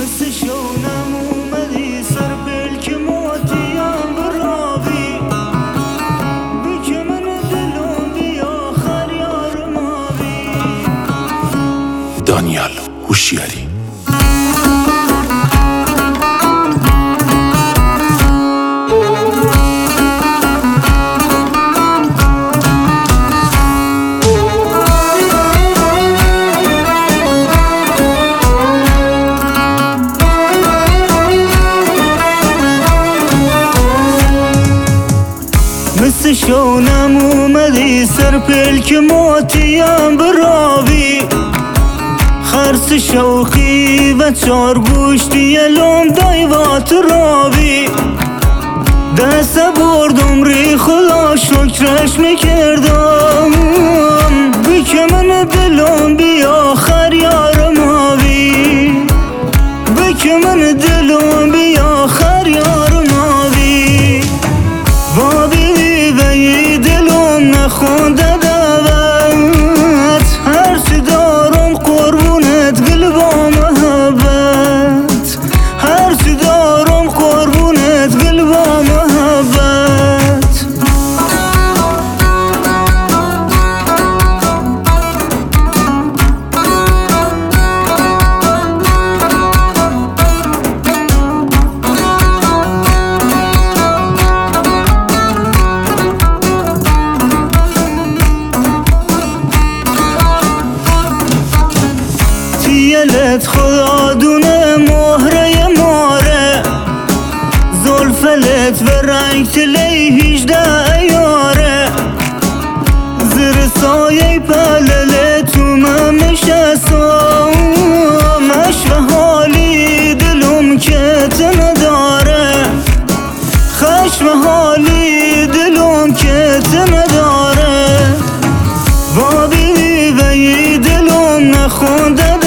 مثل شونم اومدی سر پلک موتیم برابی بکه من دلم بی آخر یار مابی. دانیال هوشیاری. مثل شونم اومدی سر پلک موتیم برابی خرس شوخی و چار گوشتی لوم دایوات رابی دست بردم ری خدا شکرش میکردم بکه من دلم بی آخر یار مابی بکه من دلم بی آخر یار مابی بابی وی دلم نخونده دعوت هرچی دارم قربونت گل با محبت هرچی دارم قربونت گل با محبت. تیلت خدا دونه مهره ماره زلفلت و رنگ تلی 18 ایاره زیر سایه پلله تو من نشستم مشو حالی دلم که نداره خشم حالی دلم که نداره بابی وی دلم نخونده